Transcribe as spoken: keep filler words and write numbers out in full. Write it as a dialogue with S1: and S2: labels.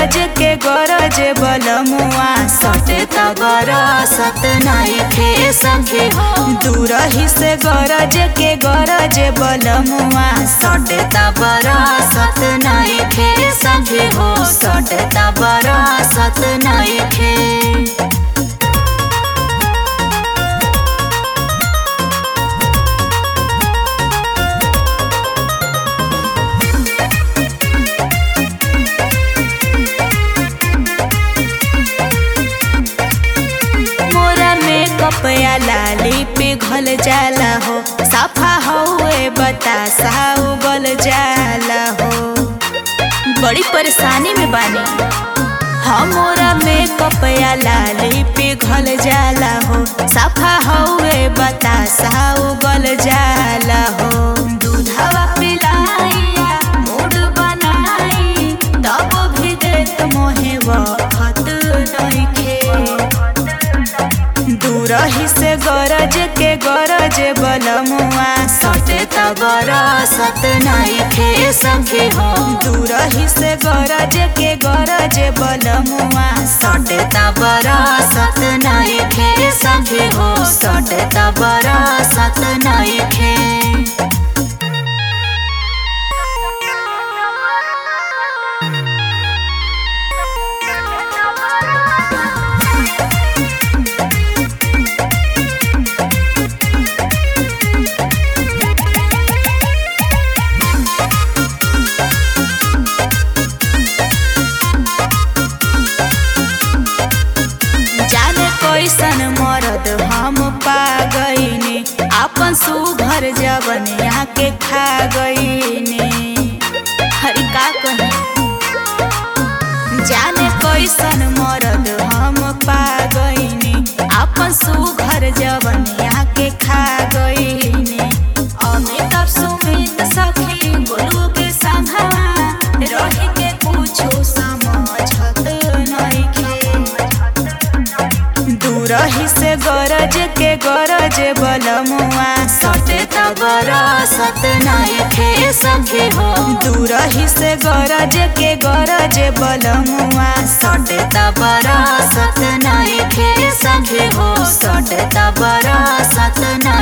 S1: गरज के गरज बलमुआ सटे त गरसत नइखे सखी हो। दूरही से गरज के गरज बलमुआ सटे त बरसत नइखे सखी हो। सटे त बरसत नइखे। कपया लाली पिघल जाला हो। साफा हुए बतासा उगल जाला हो। बड़ी परेशानी में बानी हमरा में कपया लाली पिघल जाला हो। साफा हुए बतासा उगल जाला हो। दूधवा पिलाइया मूड बनाई तब भी देत मोहे वक्त नइखे। दूरही से गरज के गरज बलमुआ सटे त बरसत नइखे सखी हो। दूरही से गरज के गरज बलमुआ सटे त बरसत नइखे सखी हो। सटे त बरसत नइखे। कैसन मरद हम पा गईनी आपन सुघर जवनिया के खा गईनी। हरि का कही जाने कैसन मरद हम पा गईनी आपन सुघर जवनिया के खा गईनी। अमित सुमित सखी गोलू के संघवा रही के कुछो समझत नइखे। दूरही से गरज के गरज बलमुआ सटे त बरसत नइखे सखी हो। दूरही से गरज के गरज बलमुआ सटे त बरसत नइखे सखी हो। सटे त बरसत।